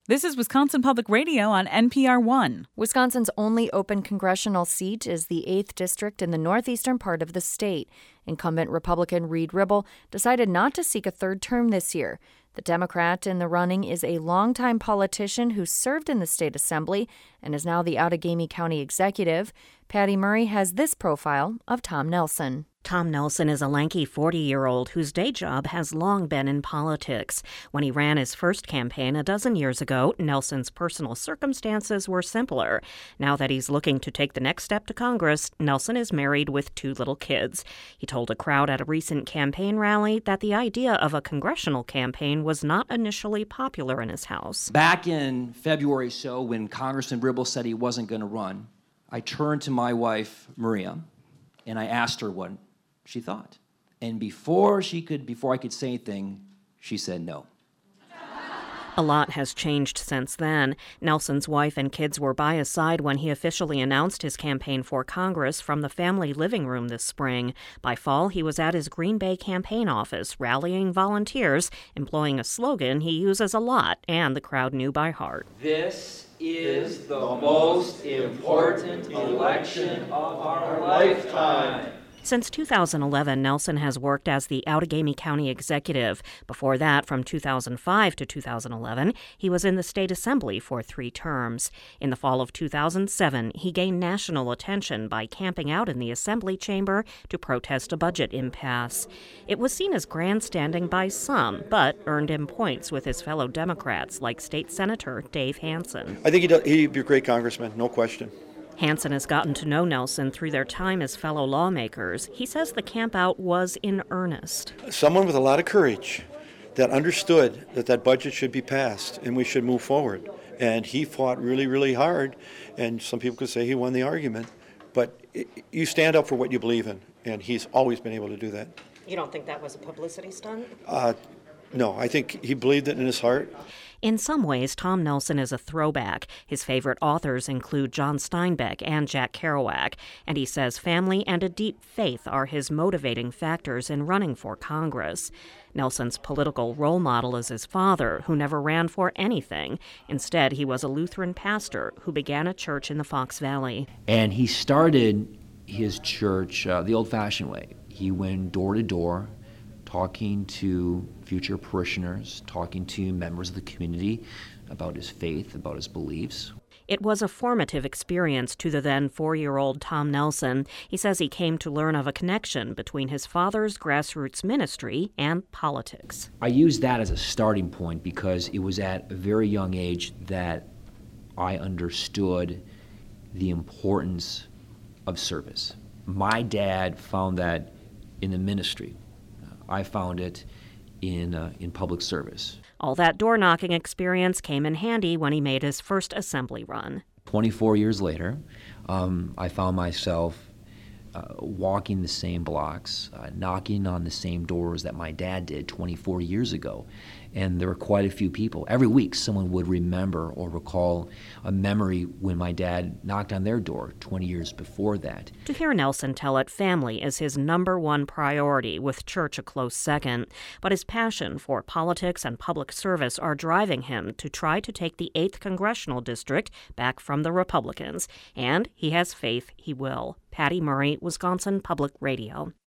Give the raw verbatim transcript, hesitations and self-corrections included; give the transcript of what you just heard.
This is Wisconsin Public Radio on N P R One. Wisconsin's only open congressional seat is the eighth District in the northeastern part of the state. Incumbent Republican Reed Ribble decided not to seek a third term this year. The Democrat in the running is a longtime politician who served in the state assembly and is now the Outagamie County executive. Patty Murray has this profile of Tom Nelson. Tom Nelson is a lanky forty-year-old whose day job has long been in politics. When he ran his first campaign a dozen years ago, Nelson's personal circumstances were simpler. Now that he's looking to take the next step to Congress, Nelson is married with two little kids. He told a crowd at a recent campaign rally that the idea of a congressional campaign was not initially popular in his house. Back in February or so, when Congressman Ribble said he wasn't going to run, I turned to my wife, Maria, and I asked her what she thought. And before she could, before I could say anything, she said no. A lot has changed since then. Nelson's wife and kids were by his side when he officially announced his campaign for Congress from the family living room this spring. By fall, he was at his Green Bay campaign office, rallying volunteers, employing a slogan he uses a lot and the crowd knew by heart. This is the most important election of our lifetime. Since two thousand eleven, Nelson has worked as the Outagamie County executive. Before that, from two thousand five to two thousand eleven, he was in the state assembly for three terms. In the fall of two thousand seven, he gained national attention by camping out in the assembly chamber to protest a budget impasse. It was seen as grandstanding by some, but earned him points with his fellow Democrats, like State Senator Dave Hansen. I think he'd, he'd be a great congressman, no question. Hansen has gotten to know Nelson through their time as fellow lawmakers. He says the campout was in earnest. Someone with a lot of courage that understood that that budget should be passed and we should move forward. And he fought really, really hard, and some people could say he won the argument. But it, you stand up for what you believe in, and he's always been able to do that. You don't think that was a publicity stunt? Uh, no, I think he believed it in his heart. In some ways, Tom Nelson is a throwback. His favorite authors include John Steinbeck and Jack Kerouac, and he says family and a deep faith are his motivating factors in running for Congress. Nelson's political role model is his father, who never ran for anything. Instead, he was a Lutheran pastor who began a church in the Fox Valley. And he started his church uh, the old-fashioned way. He went door to door, talking to future parishioners, talking to members of the community about his faith, about his beliefs. It was a formative experience to the then four-year-old Tom Nelson. He says he came to learn of a connection between his father's grassroots ministry and politics. I used that as a starting point because it was at a very young age that I understood the importance of service. My dad found that in the ministry. I found it in uh, in public service. All that door-knocking experience came in handy when he made his first assembly run. twenty-four years later, um, I found myself uh, walking the same blocks, uh, knocking on the same doors that my dad did twenty-four years ago. And there were quite a few people. Every week, someone would remember or recall a memory when my dad knocked on their door twenty years before that. To hear Nelson tell it, family is his number one priority, with church a close second. But his passion for politics and public service are driving him to try to take the eighth Congressional District back from the Republicans. And he has faith he will. Patty Murray, Wisconsin Public Radio.